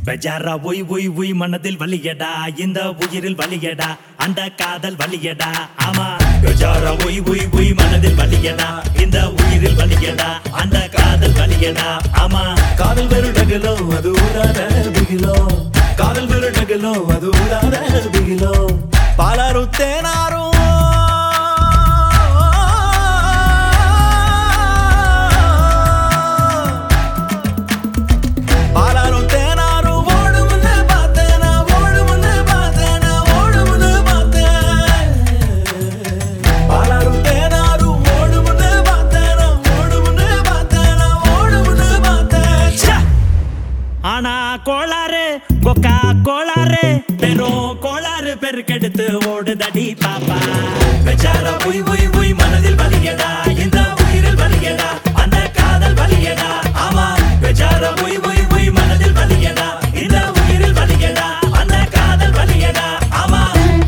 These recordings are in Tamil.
பெஜாரா ஒய் ஒய் ஒய் மனதில் வலியடா இந்த உயிரில் வலியடா அந்த காதல் வலியடா ஆமா பெஜாரா ஒய் ஒய் ஒய் மனதில் வலியடா இந்த உயிரில் வலியடா அந்த காதல் வலியடா ஆமா காதல் வெறுடகலோ அது ஊராத பிகிலோ காதல் வெறுடகலோ அது ஊராத பிகிலோ பாலாரு தேனாரும் ஆனா கோளாறு கொக்கா கோளாறு பெரும் கோளாறு பெருக்கெடுத்து ஓடுதடி பாப்பா பெஜாரா ஒய் ஒய் ஒய் மனதில் வலியடா இந்த உயிரில் வலியடா அந்த காதல் வலியடா ஆமா பெஜாரா ஒய் ஒய் ஒய் மனதில் வலியடா இந்த உயிரில் வலியடா அந்த காதல் வலியடா ஆமா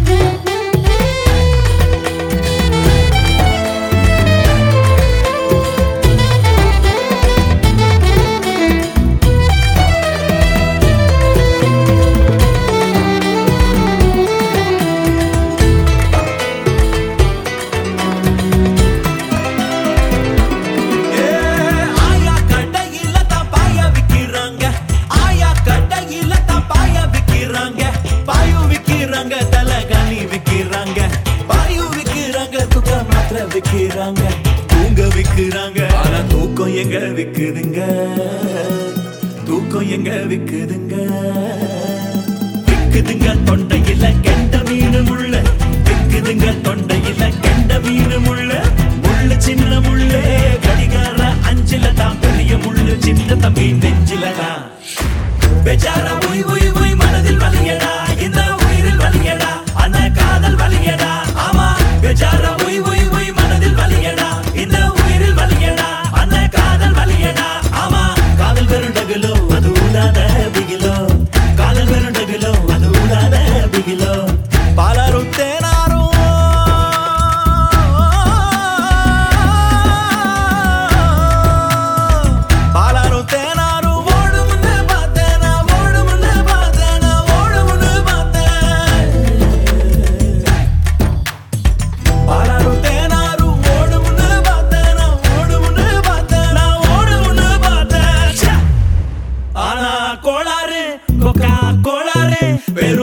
விக்கிறாங்க தூங்க விக்கிறாங்க ஆனா தூக்கம் எங்க விக்குதுங்க தூக்கம் எங்க விக்குதுங்க விக்குதுங்க தொண்டையில கெண்ட மீனு முள்ள விக்குதுங்க தொண்டையில கெண்ட மீனு முள்ள முள்ளு சின்ன முள்ளே கடிகார அஞ்சில தான் பெரிய முள்ளு சின்ன தம்பி நெஞ்சில தான் பெஜாரா ஒய் ஒய் ஒய் மனதில் வலியடா இந்த உயிரில் வலியடா அந்த காதல் வலியடா ஆமா பெஜாரா ஒய் ஒய் ஒய் மனதில் வலியடா இந்த உயிரில் வலியடா அந்த காதல் வலியடா ஆமா காதல் வெறுடகுலோ அது ஊடாத பிகிலோ காதல் வெறுடகுலோ அது ஊடாத பிகிலோ பாலாரு தேனாரும் பாலாரு தேனாரும் ஓடுமுன்னு பார்த்தேனா ஓடுமுன்னு பார்த்தேனா ஓடுமுன்னு பார்த்தேன் பாலாரு தேனாரும் ஓடுமுன்னு பார்த்தேனா ஓடுமுன்னு பார்த்தேனா ஓடுமுன்னு பார்த்தேன் ஆனா கோளாறு கொக்கா கோளாறு